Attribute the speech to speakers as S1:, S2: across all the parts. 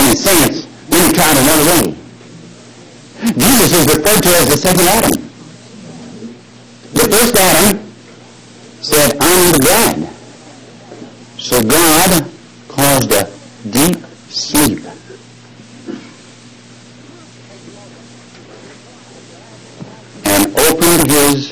S1: a sense, let me try it another way. Jesus is referred to as the second Adam. The first Adam said, I'm the bride. So God caused a deep sleep. And opened his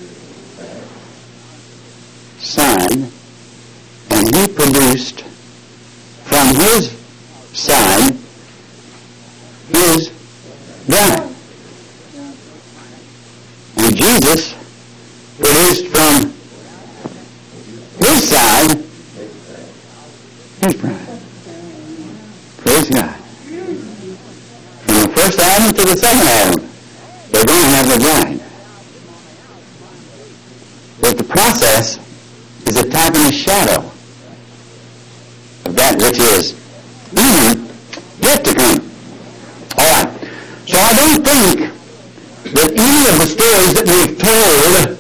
S1: side, and he produced from his side his bride. And Jesus produced from his side his bride. Praise God. From the first Adam to the second Adam, they're going to have their bride. But the process is a type and a shadow of that which is even yet to come. All right. So I don't think that any of the stories that we've told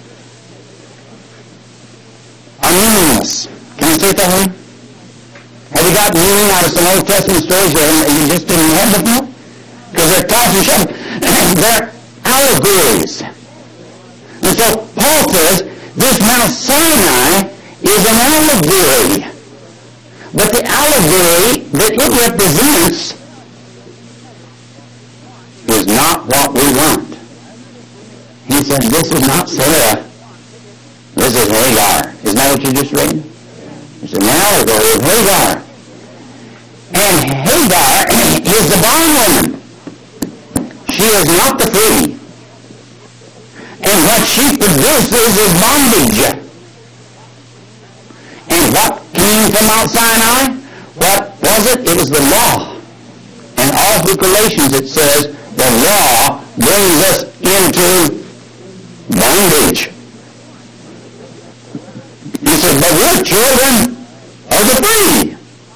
S1: are meaningless. Can I say it that way? Have you got meaning out of some Old Testament stories that you just didn't have before? Because they're types and shadows. They're allegories. And so Paul says this Mount Sinai is an allegory. But the allegory that it represents is not what we want. He said, this is not Sarah. This is Hagar. Isn't that what you just read? It's an allegory of Hagar. And Hagar is the bondwoman. She is not the free. And what she produces is bondage. And what came from Mount Sinai? What was it? It was the law. And all through Galatians it says the law brings us into bondage. He said, but we're children of the free.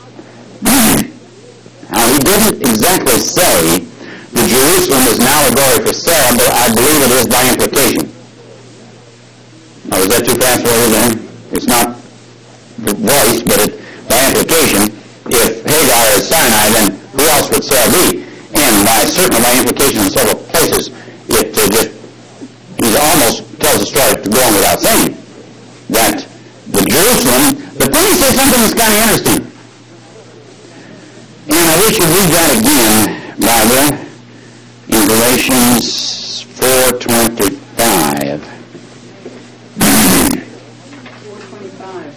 S1: Now, he didn't exactly say that Jerusalem is an allegory for Sarah, but I believe it is by implication. Now, is that too fast for you then? It's not the voice, but by implication. If Hagar is Sinai, then who else would Sarah be? And certainly by implication in several places, he almost tells the story going without saying that the Jerusalem, but then he says something that's kind of interesting. And I wish you'd read that again, Barbara, in Galatians 4:25.
S2: 4:25.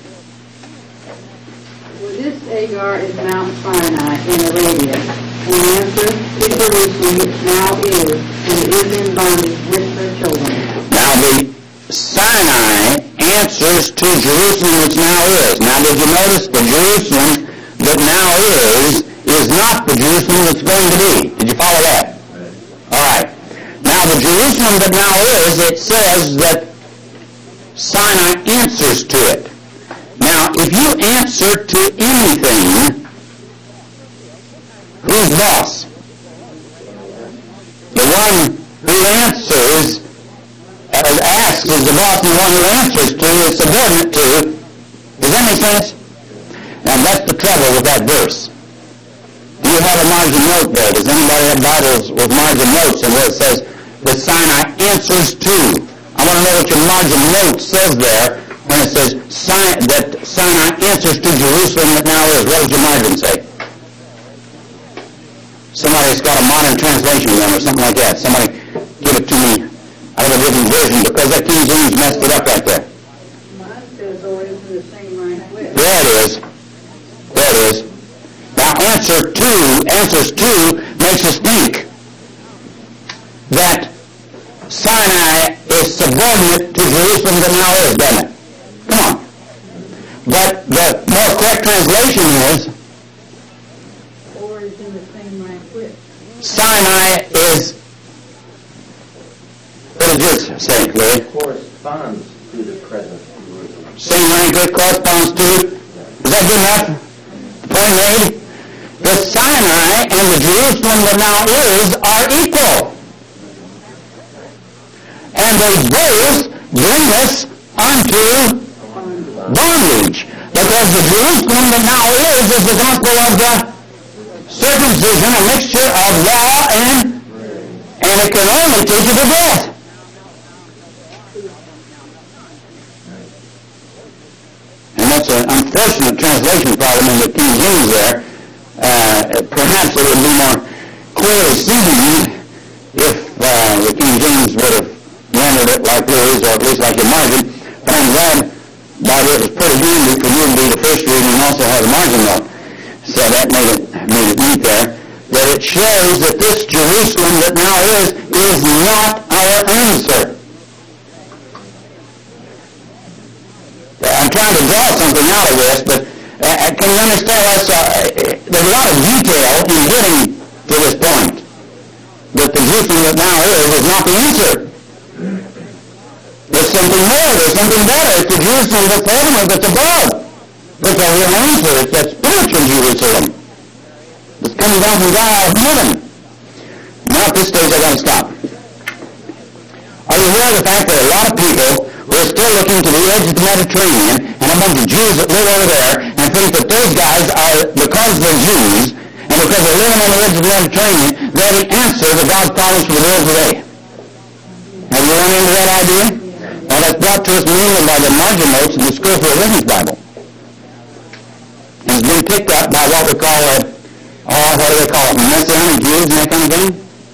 S2: For this Hagar is Mount Sinai in Arabia, and answer to Jerusalem which now is, and is in bondage with her children.
S1: Now the Sinai answers to Jerusalem which now is. Now did you notice the Jerusalem that now is not the Jerusalem that's going to be? Did you follow that? Alright. Now the Jerusalem that now is, it says that Sinai answers to it. Now if you answer to anything, who's boss? The one who answers asks is the boss, and the one who answers to is subordinate to. Does that make sense? Now that's the trouble with that verse. Do you have a margin note there? Does anybody have Bibles with margin notes and where it says that Sinai answers to? I want to know what your margin note says there when it says that Sinai answers to Jerusalem that now is. What does your margin say? Somebody's got a modern translation then or something like that. Somebody give it to me out of a different version because that King James messed it up right there.
S2: Mine says, or is in the same right with.
S1: There it is. There it is. Now answers to makes us think that Sinai is subordinate to Jerusalem that now is, doesn't it? Come on. But the more correct translation is
S2: Or is in the same rank with.
S1: Sinai is, what does yours say, Larry?
S3: Corresponds to the present Jerusalem.
S1: Same rank with corresponds to, is that good enough? Point made? The Sinai and the Jerusalem that now is are equal. And they both bring us unto bondage. Because the Jerusalem that now is the gospel of the circumcision a mixture of law and it can only take you to death. And that's an unfortunate translation problem in the King James there. Perhaps it would be more clearly seen if the King James would have rendered it like Louis, or at least like your margin. But I'm glad that it was pretty handy for you to be the first reading and also have the margin note. So that made it neat there. That it shows that this Jerusalem that now is not our answer. I'm trying to draw something out of this, but can you understand us? There's a lot of detail in getting to this point. That the Jerusalem that now is not the answer. There's something more, there's something better. It's the Jerusalem that's heaven or that's above. That's our real answer. It's that spiritual Jerusalem that's coming down from God out of heaven. Now at this stage I got to stop. Are you aware of the fact that a lot of people who are still looking to the edge of the Mediterranean and a bunch of Jews that live over there and think that those guys are, because they're Jews and because they're living on the edge of the Mediterranean, they're the answer to God's problems for the world today? Have you run into that idea? Well, that's brought to us mainly by the margin notes in the Scofield Witness Bible. And it's been picked up by what we call Messianic Jews and that kind of thing.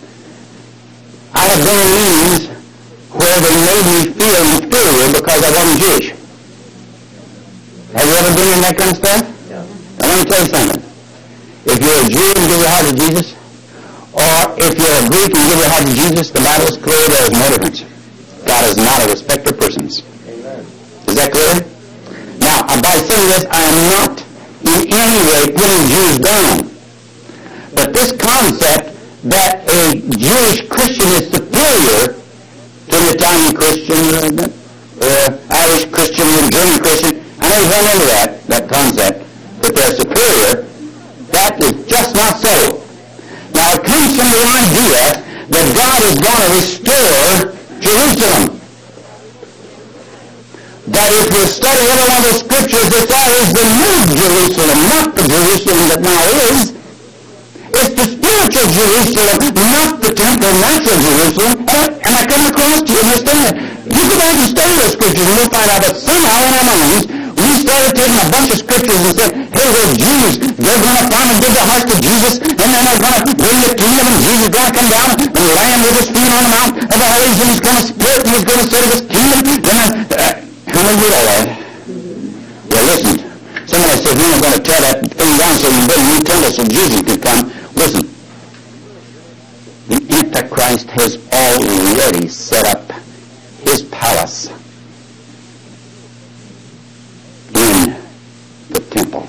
S1: I have been in meetings where they made me feel inferior because I wasn't Jewish. Have you ever been in that kind of stuff?
S3: Yeah.
S1: Now let me tell you something. If you're a Jew and give your heart to Jesus, or if you're a Greek and give your heart to Jesus, the Bible is clear there is no difference. God is not a respecter of persons.
S3: Amen.
S1: Is that clear? Now, by saying this, I am not in any way putting Jews down. But this concept that a Jewish Christian is superior to an Italian Christian, or Irish Christian, or German Christian, I never run into that concept, that they're superior. That is just not so. Now, it comes from the idea that God is going to restore Jerusalem. That if you study every one of the scriptures, it's always the new Jerusalem, not the Jerusalem that now is. It's the spiritual Jerusalem, not the temporal, natural Jerusalem. And I come across to you, understand that. You go back and study those scriptures and you'll find out that somehow in our minds, we started taking a bunch of scriptures and said, hey, those Jews, they're going to finally give their hearts to Jesus, and then they're going to bring the kingdom, and Jesus is going to come down and land with his feet on the Mount of Olives, and he's going to split, and he's going to set up his kingdom. How many of you know that? Well, listen. Somebody said, we're not going to tear that thing down so you build a new temple so Jesus can come. Listen. The Antichrist has already set up his palace in the temple.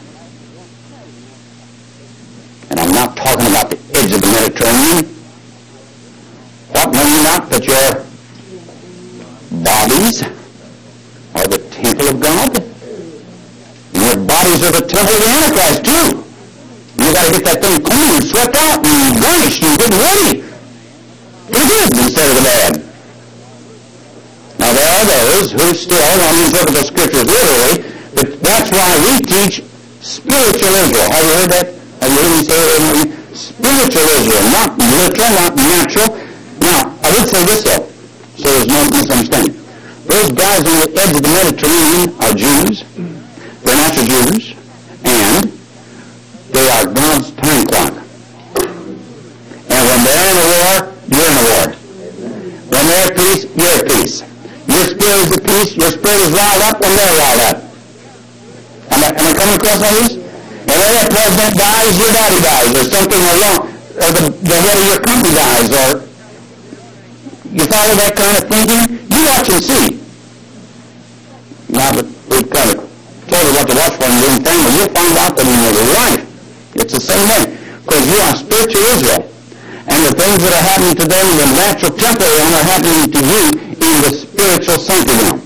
S1: And I'm not talking about the edge of the Mediterranean. What know you not that your bodies are the temple of God? And your bodies are the temple of the Antichrist too. You got to get that thing clean, swept out, and garnished, and good and ready for the good instead of the bad. Now there are those who still want to interpret the scriptures literally, but that's why we teach spiritual Israel. Have you heard that? Have you heard me say that? Spiritual Israel, not literal, not natural. Now, I would say this though, so there's no misunderstanding. Those guys on the edge of the Mediterranean are Jews. They're natural Jews, and they are God's time clock. And when they're in a war, you're in a war. When they're at peace, you're at peace. Your spirit is at peace, your spirit is riled up when they're riled up. Am I coming across all this? And when that president dies, your daddy dies, or something along, or the head of your company dies, or you follow that kind of thinking? You watch and see. Now that we've kind of told you what to watch for in your own family, you'll find out that in your life, it's the same way. Because you are spiritual Israel. And the things that are happening to them in the natural temporal realm are happening to you in the spiritual sanctuary realm.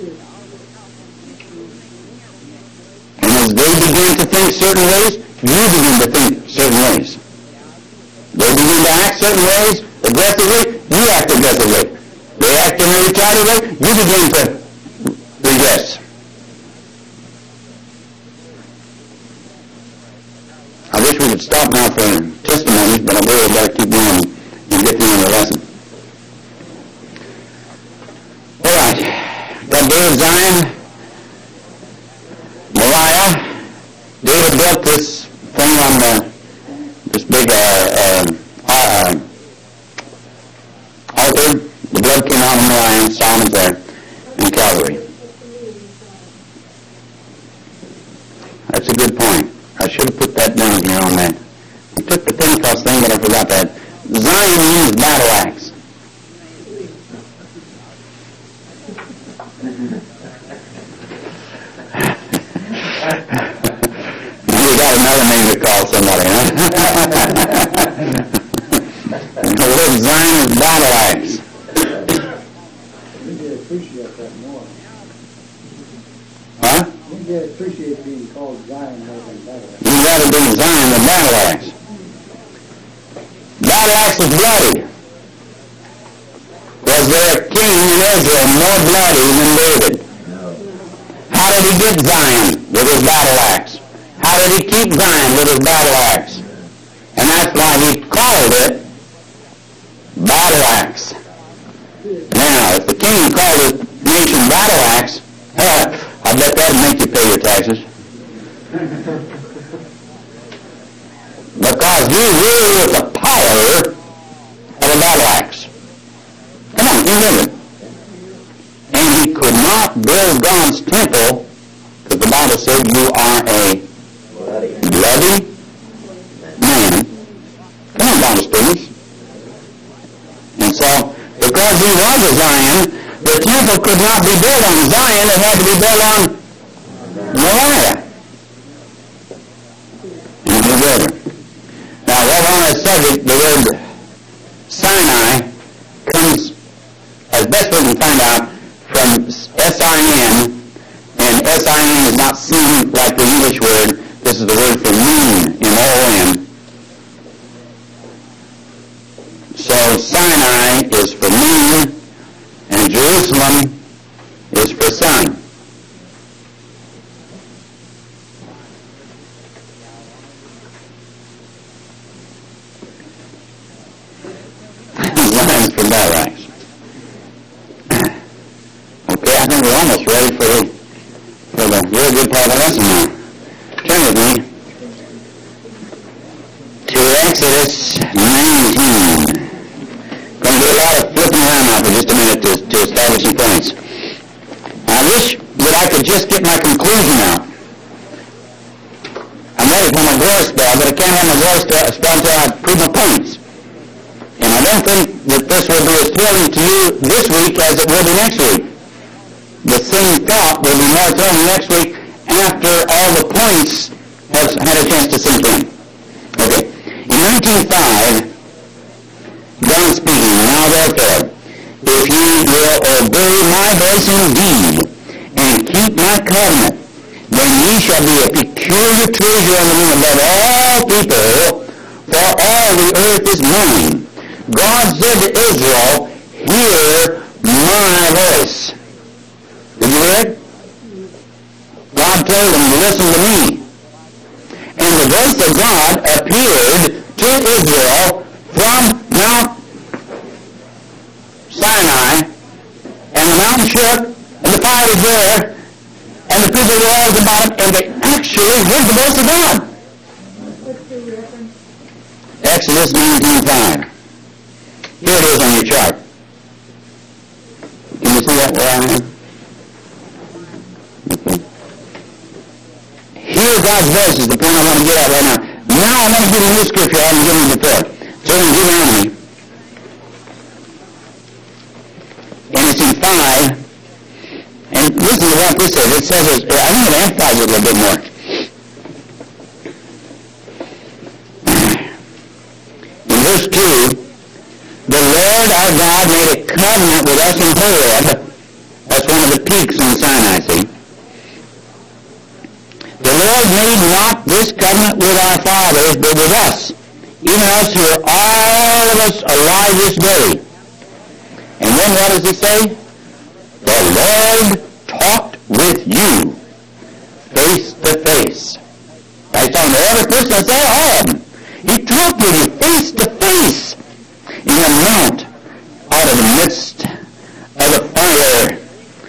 S1: And as they begin to think certain ways, you begin to think certain ways. They begin to act certain ways, aggressively, you act aggressively. They act in a retarded way, you begin to regress. I wish we we could stop now for testimonies, but I really got to keep going and get through the lesson. All right. Got David Zion, Moriah. David built this thing on this big altar. The blood came out of Moriah and Solomon's there in Calvary. That's a good point. I should have put that down here on that. I took the Pentecost thing, but I forgot that. Zion means battle axe. You got another name to call somebody, huh? The word Zion is battle axe.
S4: We did appreciate that more.
S1: Huh?
S4: We did appreciate being called Zion more than battle axe.
S1: You'd rather be Zion than battle axe. Battle axe is bloody. Was there a king in Israel more bloody than David?
S3: No.
S1: How did he get Zion with his battle axe? How did he keep Zion with his battle axe? And that's why he called it battle axe. Now, if the king called his nation battle axe, I bet that would make you pay your taxes. Because he ruled with the power of a battle axe. Come on, think of it. And he could not build God's temple because the Bible said you are a bloody man. Come on, Bible students. And so, because he was a Zion, the temple could not be built on Zion. It had to be built on Moriah. Now, while we're on that subject, the word Sinai comes, as best we can find out, from S-I-N, and S-I-N is not seen like the English word. This is the word for moon, M-O-N. So Sinai is for moon, and Jerusalem is for sun. Zion's for battle axe. Okay, I think we're almost ready for the really good part of the lesson now. Turn with me to Exodus 19. Going to do a lot of flipping around now for just a minute to establish some points. I wish that I could just get my conclusion out. I'm ready for my glory spell, but I can't have my glory spell until I prove my points. And I don't think that this will be as thrilling to you this week as it will be next week. The same thought will be more thrilling next week after all the points have had a chance to sink in. Okay. In 1905, God speaking, now therefore, if ye will obey my voice indeed, and keep my covenant, then ye shall be a peculiar treasure unto me above all people, for all the earth is mine. God said to Israel, hear my voice. Did you hear it? God told them to listen to me. And the voice of God appeared to Israel from Mount Sinai, and the mountain shook, and the fire was there, and the people were all at the bottom, and they actually heard the voice of God.
S5: What's the reference?
S1: Exodus 19:5. Here it is on your chart. Can you see that where I am? Okay. Hear God's voice is the point I want to get at right now. Now I want to give you a new scripture I haven't given you before. So in Deuteronomy, and it's in 5, and listen to what this says. It says, I think it emphasizes it a little bit more. In verse 2, the Lord our God made a covenant with us in Horeb. That's one of the peaks on Sinai, see? The Lord made not this covenant with our fathers, but with us, even us who are all of us alive this day. And then what does it say? The Lord talked with you face to face. He's talking to every person that's at home. He talked with you face to face in the mount out of the midst of the fire.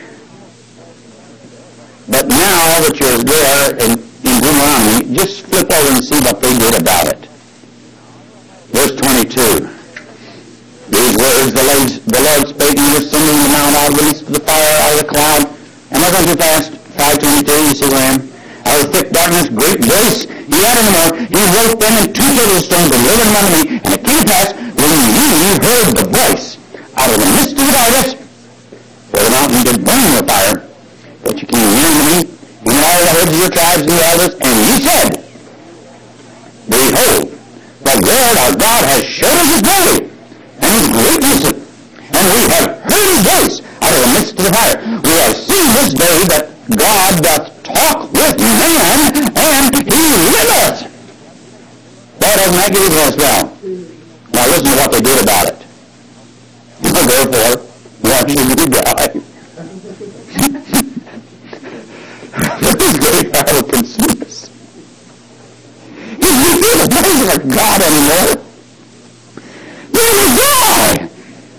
S1: But now that you're there in Deuteronomy, just flip over and see what they did about it. Verse 22. These words the Lord spake and was sending the mount out of the midst of the fire, out of the cloud. Am I going too fast? 5:22, you see where I am? Out of thick darkness, great voice. He added more. He wrote them in 2 tablesstones and laid them unto me. And it came to pass, when ye heard the voice out of the midst of the darkness, for the mountain did burn with fire, that you came near unto me, and all the heads of your tribes and the elders, and ye said, Behold, the Lord our God has showed us his glory, and his greatness, and we have heard his voice out of the midst of the fire. We have seen this day that God doth talk with man, and he liveth. That doesn't make any sense well. Now listen to what they did about it. Therefore, watch you die. This great fire will consume us. If we feel the presence of God anymore, then we die.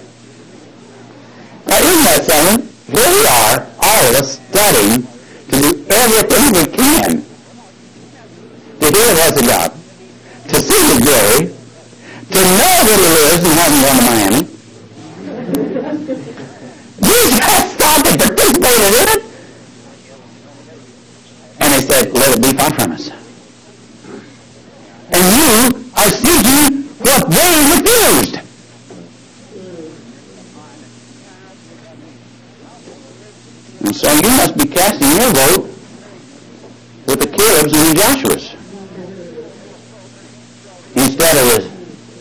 S1: Now isn't that something? Here we are, all of us, studying to do everything we can to hear the voice of God, to see his glory, to know that he lives and hasn't gone to Miami. These guys stopped and participated in it. And they said, let it be far from us. And you are seeking what they refused. And so you must be casting your vote with the Caleb's and the Joshua's instead of the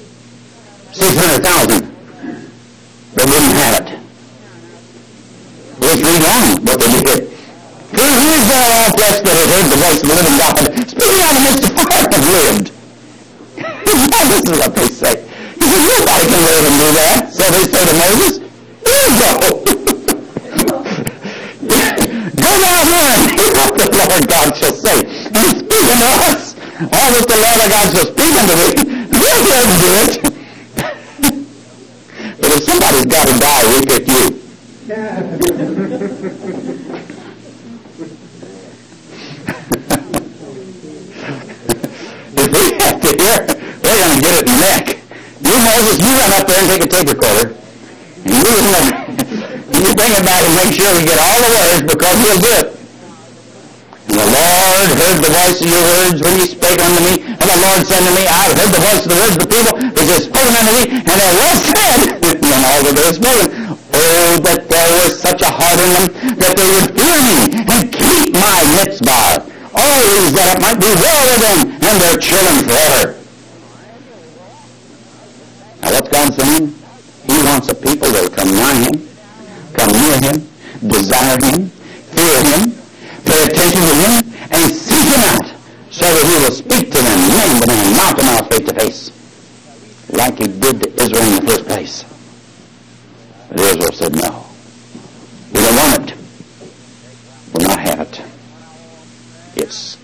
S1: 600,000 that wouldn't have it. Let's read on what they did. Here's all flesh that has heard the voice of the living God, speaking out of the midst of fire and lived. This is what they say. He said, nobody can live and do that. So they say to Moses, you go. Go down there and hear what the Lord God shall say. And speak unto us all that the Lord God shall speak unto thee. We'll go and do it. But if somebody's got to die, we pick you. If we have to hear, we're going to get it in the neck. You, Moses, you run up there and take a tape recorder, and you bring it back and make sure we get all the words, because we'll do it. And the Lord heard the voice of your words when you spake unto me, and the Lord said unto me, I have heard the voice of the words of the people which have spoken unto thee, and it was said, and all that they have spoken, oh, that there was such a heart in them, that they would fear me, and keep my mitzvah, always that it might be well with them, and their children forever. Now what's God saying? He wants a people that will come nigh him, come near him, desire him, fear him, pay attention to him, and seek him out, so that he will speak to them, name to them, mouth to mouth, face to face, like he did to Israel in the first place. But Israel said, no, we don't want it. We'll not have it. It's